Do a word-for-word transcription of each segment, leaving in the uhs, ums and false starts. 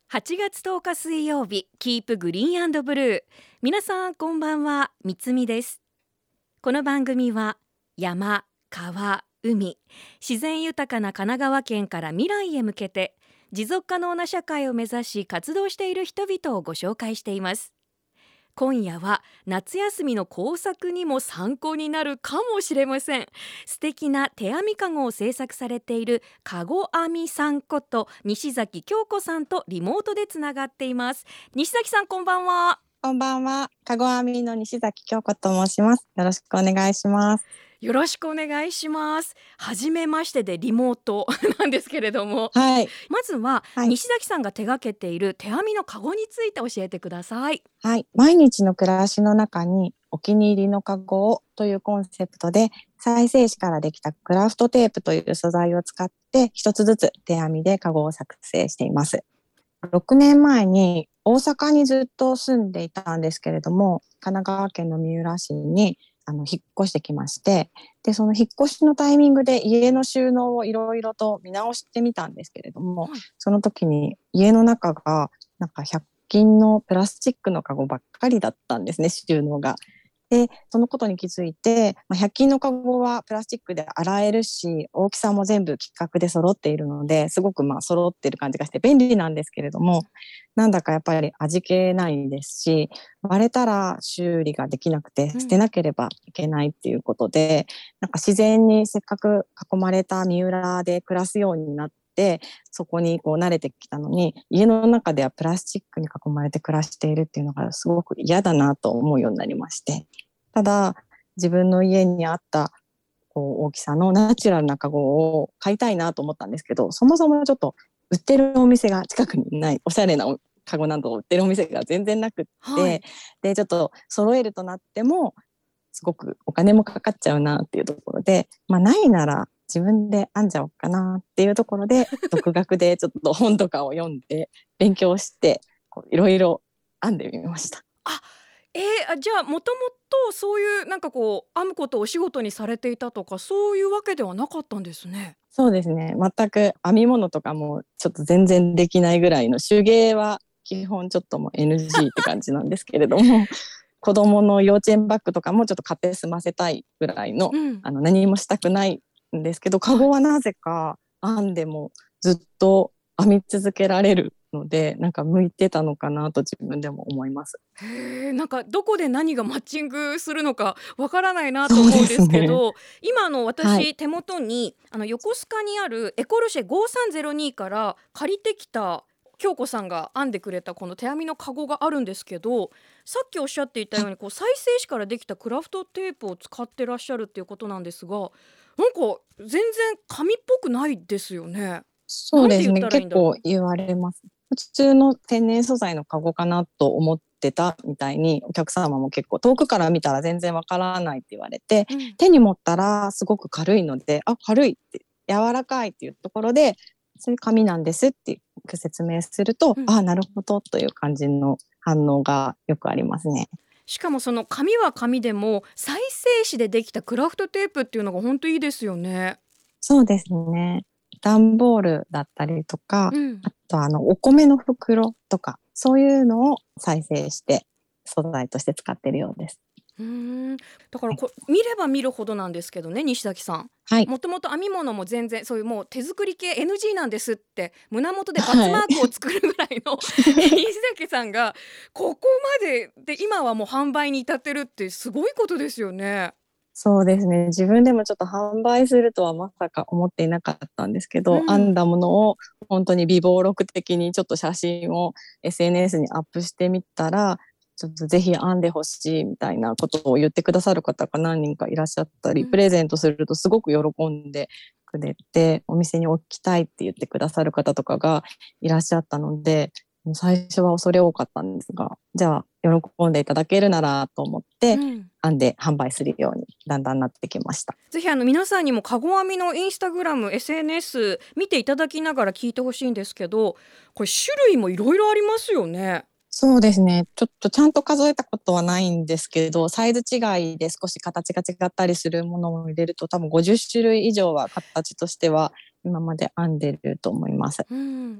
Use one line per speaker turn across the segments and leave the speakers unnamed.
はちがつとおか水曜日、キープグリーン&ブルー。皆さんこんばんは、みつみです。この番組は山、川、海、自然豊かな神奈川県から未来へ向けて持続可能な社会を目指し活動している人々をご紹介しています。今夜は夏休みの工作にも参考になるかもしれません。素敵な手編みかごを制作されているかご編みさんこと西崎京子さんとリモートでつながっています。西崎さん、こんばんは。
こんばんは。かご編みの西崎京子と申します。よろしくお願いします。
よろしくお願いします。はじめましてでリモートなんですけれども、
はい、
まずは、
はい、
西崎さんが手掛けている手編みのかごについて教えてください。
はい。毎日の暮らしの中にお気に入りのかごをというコンセプトで、再生紙からできたクラフトテープという素材を使って一つずつ手編みでかごを作成しています。ろくねんまえに大阪にずっと住んでいたんですけれども、神奈川県の三浦市にあの引っ越してきまして、でその引っ越しのタイミングで家の収納をいろいろと見直してみたんですけれども、
はい、
その時に家の中がなんかひゃく均のプラスチックのカゴばっかりだったんですね、収納が。でそのことに気づいて、まあ、ひゃく均のカゴはプラスチックで洗えるし、大きさも全部規格で揃っているので、すごくまあ揃っている感じがして便利なんですけれども、なんだかやっぱり味気ないですし、割れたら修理ができなくて捨てなければいけないっていうことで、うん、なんか自然にせっかく囲まれた三浦で暮らすようになって、そこにこう慣れてきたのに、家の中ではプラスチックに囲まれて暮らしているっていうのがすごく嫌だなと思うようになりまして、ただ自分の家にあったこう大きさのナチュラルなカゴを買いたいなと思ったんですけど、そもそもちょっと売ってるお店が近くにない、おしゃれなカゴなどを売ってるお店が全然なくって、はい、でちょっと揃えるとなってもすごくお金もかかっちゃうなっていうところで、まあ、ないなら自分で編んじゃおうかなっていうところで独学でちょっと本とかを読んで勉強していろいろ編んでみました。
あ、えー、じゃあもともとそういうなんかこう編むことをお仕事にされていたとか、そういうわけではなかったんですね。
そうですね、全く編み物とかもちょっと全然できないぐらいの、手芸は基本ちょっともう エヌジー って感じなんですけれども子供の幼稚園バッグとかもちょっと買って済ませたいぐらいの、うん、あの何もしたくないんですけど、カゴはなぜか編んでもずっと編み続けられるので、なんか向いてたのかなと自分でも思います。
へー、なんかどこで何がマッチングするのかわからないなと思うんですけど、ね、今の私、はい、手元にあの横須賀にあるエコルシェごさんぜろにから借りてきた京子さんが編んでくれたこの手編みのカゴがあるんですけど、さっきおっしゃっていたようにこう再生紙からできたクラフトテープを使ってらっしゃるっていうことなんですが、なんか全然紙っぽくないですよね。
そうですね、結構言われます。普通の天然素材のカゴかなと思ってたみたいに、お客様も結構遠くから見たら全然わからないって言われて、うん、手に持ったらすごく軽いので、あ、軽いって柔らかいっていうところで、それ紙なんですって説明すると、うん、あ、なるほどという感じの反応がよくありますね。
しかもその紙は紙でも再生紙でできたクラフトテープっていうのが本当いいですよね。
そうですね、段ボールだったりとか、うん、あとあのお米の袋とか、そういうのを再生して素材として使っているようです。
うーん、だからこ、はい、見れば見るほどなんですけどね、西崎さん、はい、もともと編み物も全然そういうもう手作り系 エヌジー なんですって胸元でバツマークを作るぐらいの、はい、西崎さんがここまでで今はもう販売に至ってるってすごいことですよね。
そうですね、自分でもちょっと販売するとはまさか思っていなかったんですけど、うん、編んだものを本当に備忘録的にちょっと写真を エスエヌエス にアップしてみたら、ちょっとぜひ編んでほしいみたいなことを言ってくださる方が何人かいらっしゃったり、うん、プレゼントするとすごく喜んでくれて、お店に置きたいって言ってくださる方とかがいらっしゃったので、最初は恐れ多かったんですが、じゃあ喜んでいただけるならと思って、うん、編んで販売するようにだんだんなってきました。
ぜひあの皆さんにもかご編みのインスタグラム エスエヌエス 見ていただきながら聞いてほしいんですけど、これ種類もいろいろありますよね。
そうですね、ちょっとちゃんと数えたことはないんですけど、サイズ違いで少し形が違ったりするものを入れると多分ごじゅっしゅるい以上は形としては今まで編んでると思います。
うん、こ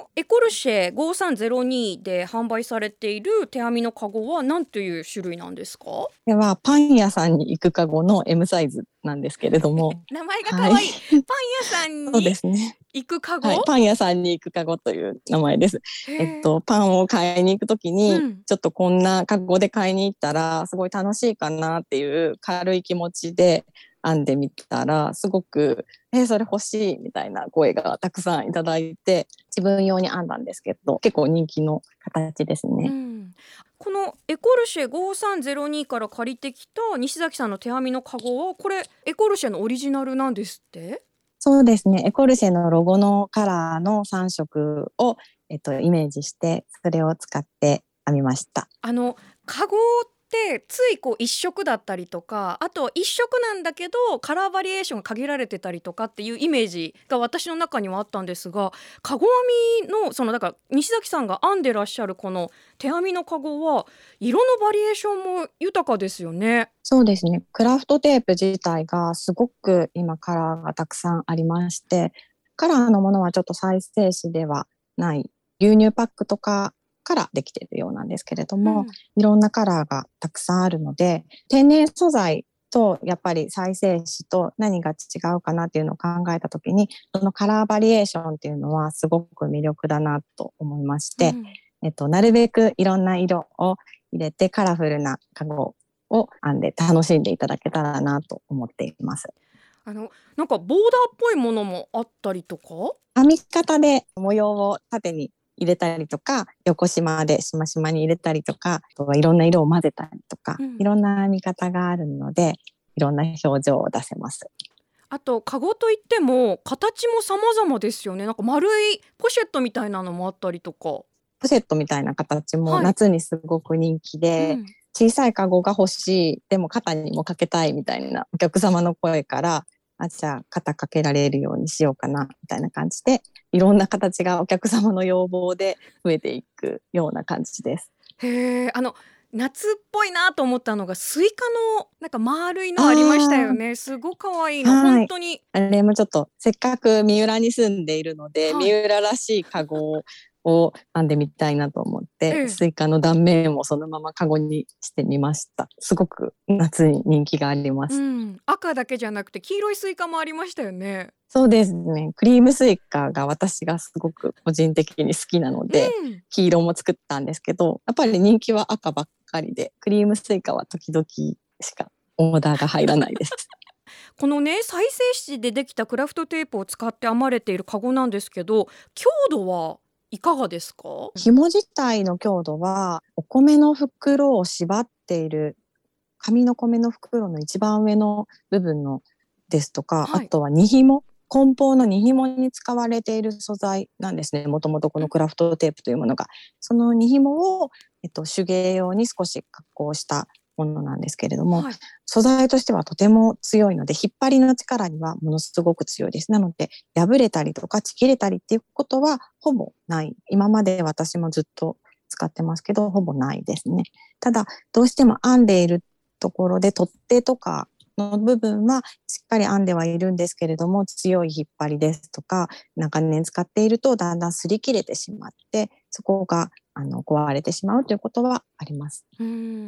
エコルシェごさんゼロにで販売されている手編みのカゴは何という種類なんですか？
これはパン屋さんに行くカゴの エム サイズなんですけれども
名前がかわいい、はい、パン屋さん
そうで
に
すね。
行くカゴ、
はい、パン屋さんに行くカゴという名前です。えっと、パンを買いに行くときに、うん、ちょっとこんなカゴで買いに行ったらすごい楽しいかなっていう軽い気持ちで編んでみたら、すごくえそれ欲しいみたいな声がたくさんいただいて、自分用に編んだんですけど、結構人気の形ですね。
うん、このエコルシェごさんゼロにから借りてきた西崎さんの手編みのカゴは、これエコルシェのオリジナルなんですって？
そうですね。エコルシェのロゴのカラーのさん色を、えっと、イメージして、それを使って編みました。
あのカゴってついこう一色だったりとか、あと一色なんだけどカラーバリエーションが限られてたりとかっていうイメージが私の中にはあったんですが、カゴ編みのそのだから西崎さんが編んでらっしゃるこの手編みのカゴは色のバリエーションも豊かですよね。
そうですね。クラフトテープ自体がすごく今カラーがたくさんありまして、カラーのものはちょっと再生紙ではない牛乳パックとかからできているようなんですけれども、うん、いろんなカラーがたくさんあるので、天然素材とやっぱり再生紙と何が違うかなっていうのを考えた時に、そのカラーバリエーションっていうのはすごく魅力だなと思いまして、うん、えっと、なるべくいろんな色を入れてカラフルなカゴを編んで楽しんでいただけたらなと思っています。
あのなんかボーダーっぽいものもあったりとか、
編み方で模様を縦に入れたりとか、横縞でしましまに入れたりとか、あとはいろんな色を混ぜたりとか、うん、いろんな編み方があるので、いろんな表情を出せます。
あとカゴといっても形も様々ですよね。なんか丸いポシェットみたいなのもあったりとか。
ポシェットみたいな形も夏にすごく人気で、はい、うん、小さいカゴが欲しい、でも肩にもかけたいみたいなお客様の声から、あ、じゃあ肩かけられるようにしようかなみたいな感じで、いろんな形がお客様の要望で増えていくような感じです。
へー、あの夏っぽいなと思ったのがスイカのなんか丸いのありましたよね。すごく可愛いの、本当に。
あれもちょっとせっかく三浦に住んでいるので、はい、三浦らしいカゴを編んでみたいなと思って、ええ、スイカの断面をそのままカゴにしてみました。すごく夏に人気があります、
うん、赤だけじゃなくて黄色いスイカもありましたよね。
そうですね。クリームスイカが私がすごく個人的に好きなので、うん、黄色も作ったんですけど、やっぱり人気は赤ばっかりで、クリームスイカは時々しかオーダーが入らないです。
このね、再生紙でできたクラフトテープを使って編まれているカゴなんですけど、強度はいかがですか？
紐自体の強度はお米の袋を縛っている紙の米の袋の一番上の部分のですとか、はい、あとは荷紐、梱包の荷紐に使われている素材なんですね。もともとこのクラフトテープというものが、その荷紐を、えっと、手芸用に少し加工したものなんですけれども、はい、素材としてはとても強いので、引っ張りの力にはものすごく強いです。なので破れたりとかちぎれたりっていうことはほぼない。今まで私もずっと使ってますけど、ほぼないですね。ただどうしても編んでいるところで取っ手とかの部分はしっかり編んではいるんですけれども、強い引っ張りですとか長年使っているとだんだん擦り切れてしまって、そこがあの壊れてしまうということはあります。
うん、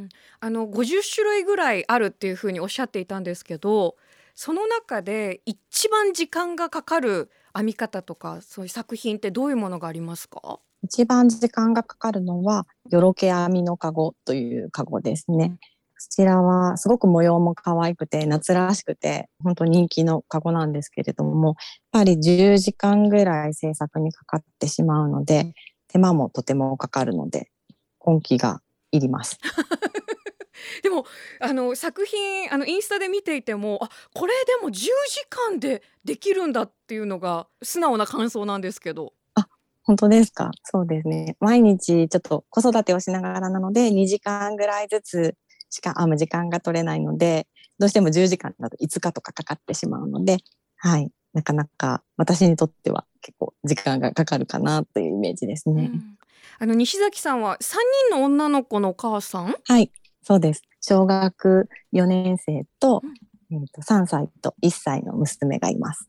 あのごじゅっ種類ぐらいあるっていうふうにおっしゃっていたんですけど、その中で一番時間がかかる編み方とかそういう作品ってどういうものがありますか？
一番時間がかかるのはよろけ編みのカゴというカゴですね。こちらはすごく模様も可愛くて夏らしくて本当人気のカゴなんですけれども、やっぱりじゅうじかんぐらい制作にかかってしまうので、手間もとてもかかるので根気がいります。
でもあの作品あのインスタで見ていても、あ、これでもじゅうじかんでできるんだっていうのが素直な感想なんですけど。
あ、本当ですか？そうですね。毎日ちょっと子育てをしながらなのでにじかんぐらいずつしか編む時間が取れないので、どうしてもじゅうじかんだといつかとかかかってしまうので、はい、なかなか私にとっては結構時間がかかるかなというイメージですね。うん、
あの西崎さんはさんにんの女の子のお母さん？
はい、そうです。小学よねん生と、うん、えーとさんさいといっさいの娘がいます。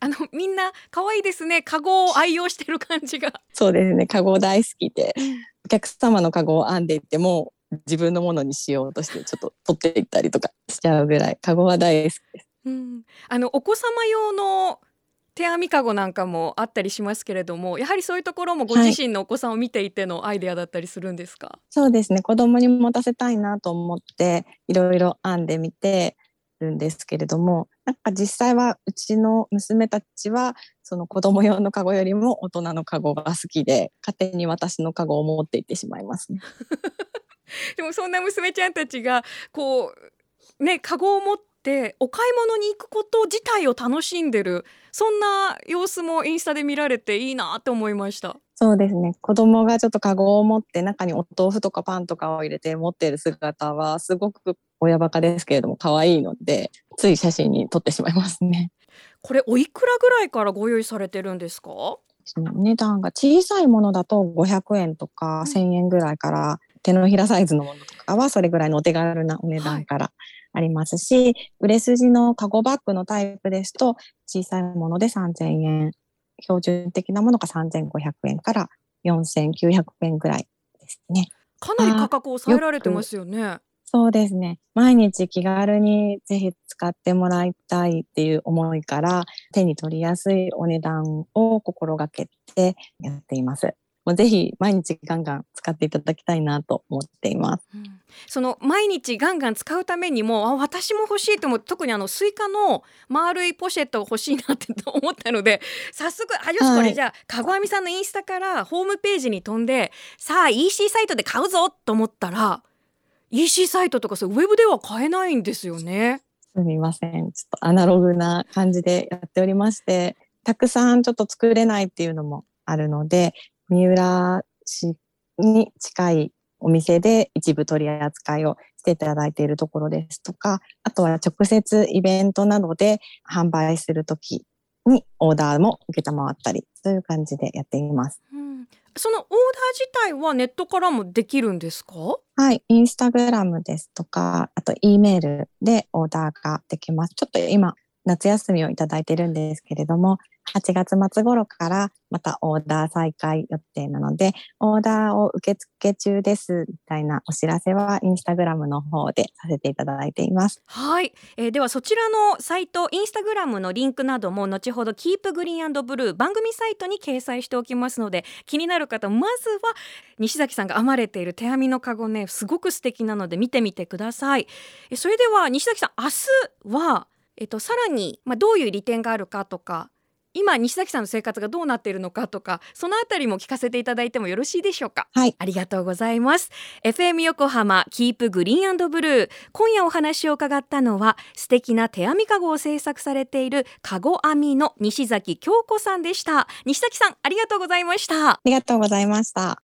あのみんな可愛いですね。カゴを愛用してる感じが。
そうですね、カゴ大好きで、お客様のカゴを編んでいっても自分のものにしようとしてちょっと取っていったりとかしちゃうぐらいカゴは大好きです。
うん、あのお子様用の手編みカゴなんかもあったりしますけれども、やはりそういうところもご自身のお子さんを見ていてのアイデアだったりするんですか？はい、
そうですね、子供に持たせたいなと思っていろいろ編んでみてるんですけれども、なんか実際はうちの娘たちはその子供用のカゴよりも大人のカゴが好きで、勝手に私のカゴを持っていってしまいますね。
でもそんな娘ちゃんたちがこうね、カゴを持ってお買い物に行くこと自体を楽しんでる、そんな様子もインスタで見られていいなと思いました。
そうですね、子供がちょっとカゴを持って中にお豆腐とかパンとかを入れて持っている姿はすごく親バカですけれども可愛いので、つい写真に撮ってしまいますね。
これおいくらぐらいからご用意されてるんですか？
その値段が小さいものだとごひゃくえんとかせんえんぐらいから、手のひらサイズのものとかはそれぐらいのお手軽なお値段からありますし、はい、売れ筋のカゴバッグのタイプですと小さいものでさんぜんえん、標準的なものがさんぜんごひゃくえんからよんせんきゅうひゃくえんぐらいですね。
かなり価格を抑えられてますよね。
そうですね、毎日気軽にぜひ使ってもらいたいっていう思いから手に取りやすいお値段を心がけてやっています。もうぜひ毎日ガンガン使っていただきたいなと思っています。
うん、その毎日ガンガン使うためにも、あ、私も欲しいと思って、特にあのスイカの丸いポシェット欲しいなって思ったので、早速あよし、これじゃあかごあみさんのインスタからホームページに飛んで、さあ イーシー サイトで買うぞと思ったら イーシー サイトとかそうウェブでは買えないんですよね。
すみません、ちょっとアナログな感じでやっておりまして、たくさんちょっと作れないっていうのもあるので、三浦市に近いお店で一部取り扱いをしていただいているところですとか、あとは直接イベントなどで販売するときにオーダーも受けたまわったり、そういう感じでやっています。
うん、そのオーダー自体はネットからもできるんですか？
はい、インスタグラムですとか、あと E メールでオーダーができます。ちょっと今夏休みをいただいているんですけれども、はちがつ末頃からまたオーダー再開予定なので、オーダーを受付中ですみたいなお知らせはインスタグラムの方でさせていただいています。
はい、えー、ではそちらのサイト、インスタグラムのリンクなども後ほどキープグリーン&ブルー番組サイトに掲載しておきますので、気になる方まずは西崎さんが編まれている手編みのカゴね、すごく素敵なので見てみてください。えそれでは西崎さん、明日はえっと、さらに、まあ、どういう利点があるかとか、今西崎さんの生活がどうなっているのかとか、そのあたりも聞かせていただいてもよろしいでしょうか？
はい、
ありがとうございます。 エフエム 横浜キープグリーン&ブルー、今夜お話を伺ったのは素敵な手編みカゴを制作されているカゴ編みの西崎京子さんでした。西崎さん、ありがとうございました。
ありがとうございました。